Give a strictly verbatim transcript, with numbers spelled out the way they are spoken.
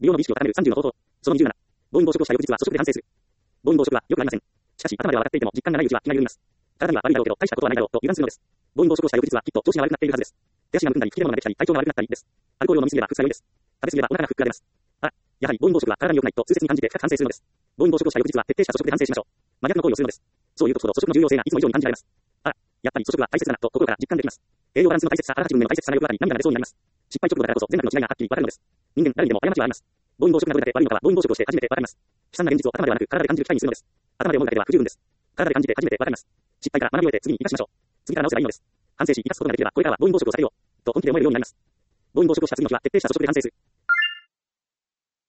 美容の美意識を高めるさんじゅうの方法。そのにじゅうなな。暴飲暴食をした翌日は粗食で反省する。暴飲暴食は良くありません。しかし、頭では分かっていても実感がないうちは気が緩みます。体には悪いだろうけど大したことはないだろうと油断するのです。暴飲暴食をした翌日はきっと調子が悪くなっているはずです。手足がむくんだり、吹き出物ができたり、体調が悪くなったりです。アルコールを飲みすぎれば副作用です。食べ過ぎればお腹がふっくら出ます。あ、やはり暴飲暴食は体に良くないと痛切に感じて深く反省するのです。暴飲暴食をした翌日は徹底した粗食で反省しましょう。真逆の行為をするのです。そういうことほど粗食の重要性がいつも以上に感じられます。あ、やっぱり粗食は大切だなと心から実感できます。栄養バランスの大切さ、あらかじめの大切さがよくわかり涙が出そうになります。失敗直後だからこそ善悪の違いがはっきりわかるのです。人間誰にでも過ちはあります。暴飲暴食がどれだけ悪いのかは暴飲暴食をして初めてわかります。悲惨な現実を頭ではなく体で感じる機会にするのです。頭で思うだけでは不十分です。体で感じて初めてわかります。失敗から学びを得て次に生かしましょう。次から直せばいいのです。反省し生かすことができればこれからは暴飲暴食を避けようと本気で思えるようになります。暴飲暴食をした次の日は徹底した粗食で反省する。